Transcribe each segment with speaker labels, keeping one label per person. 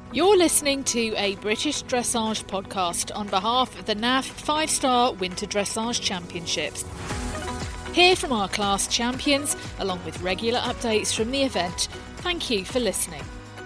Speaker 1: You're listening to a British Dressage podcast on behalf of the NAF 5-Star Winter Dressage Championships. Hear from our class champions, along with regular updates from the event. Thank you for listening.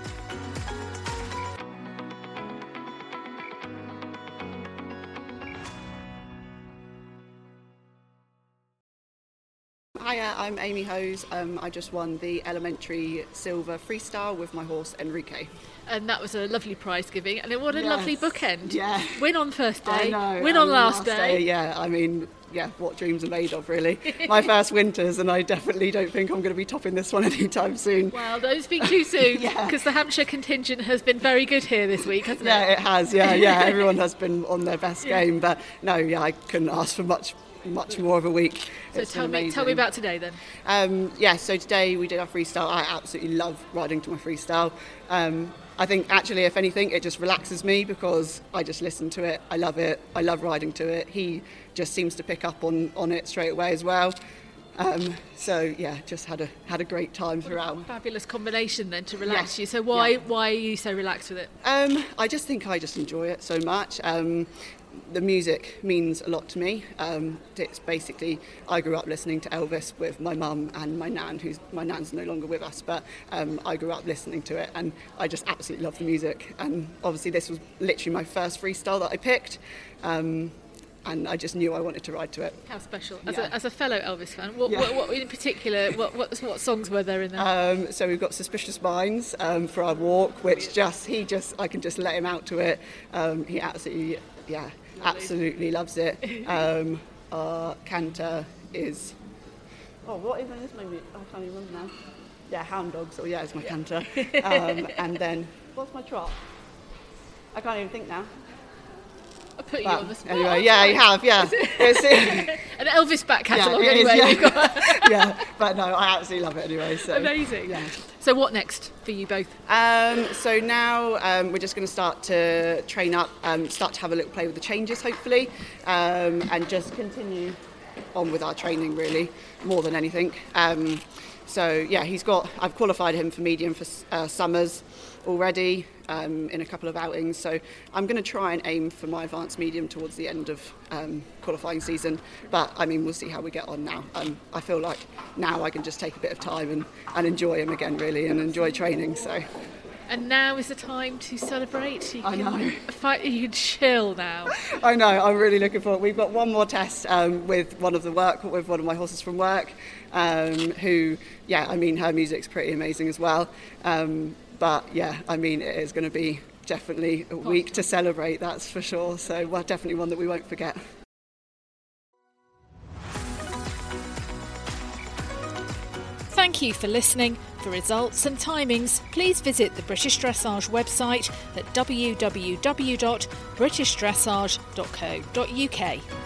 Speaker 2: Hiya, I'm Amy Hose. I just won the Elementary Silver Freestyle with my horse Enrique.
Speaker 1: And that was a lovely prize giving, and what a lovely bookend.
Speaker 2: Yeah.
Speaker 1: Win on first day,
Speaker 2: I know,
Speaker 1: win on last day.
Speaker 2: Yeah, I mean, what dreams are made of, really. My first winters, and I definitely don't think I'm going to be topping this one anytime soon.
Speaker 1: Well, don't speak too soon, because the Hampshire contingent has been very good here this week, hasn't it?
Speaker 2: Yeah, it has, yeah. Everyone has been on their best game, but no, I couldn't ask for much more of a week.
Speaker 1: So tell me about today then.
Speaker 2: So today we did our freestyle. I absolutely love riding to my freestyle. I think actually, if anything, it just relaxes me because I just listen to it. I love it. I love riding to it. He just seems to pick up on it straight away as well. Just had a great time throughout.
Speaker 1: Fabulous combination then to relax you. So why are you so relaxed with it?
Speaker 2: I just think I just enjoy it so much. The music means a lot to me. It's basically, I grew up listening to Elvis with my mum and my nan, my nan's no longer with us, but I grew up listening to it and I just absolutely love the music. And obviously this was literally my first freestyle that I picked. And I just knew I wanted to ride to it.
Speaker 1: How special. As a fellow Elvis fan, what in particular, what songs were there in there?
Speaker 2: So we've got Suspicious Minds for our walk, which I can just let him out to it. He absolutely, absolutely loves it. Our canter is... what is this movie? I can't even remember now. Yeah, Hound Dogs, it's my canter. And then, what's my trot? I can't even think now.
Speaker 1: I put you on the spot.
Speaker 2: Anyway, you have,
Speaker 1: An Elvis back catalogue anyway.
Speaker 2: But no, I absolutely love it anyway. So.
Speaker 1: Amazing.
Speaker 2: Yeah.
Speaker 1: So what next for you both?
Speaker 2: So now we're just going to start to train up, start to have a little play with the changes hopefully, and just continue on with our training really, more than anything. I've qualified him for medium for summers already in a couple of outings, so I'm going to try and aim for my advanced medium towards the end of qualifying season, but I mean we'll see how we get on now. I feel like now I can just take a bit of time and enjoy him again really, and enjoy training. So.
Speaker 1: And now is the time to celebrate.
Speaker 2: I know.
Speaker 1: You can chill now.
Speaker 2: I know, I'm really looking forward. We've got one more test with one of my horses from work, who, her music's pretty amazing as well. It is going to be definitely a week to celebrate, that's for sure. So, definitely one that we won't forget.
Speaker 1: Thank you for listening. For results and timings, please visit the British Dressage website at www.britishdressage.co.uk.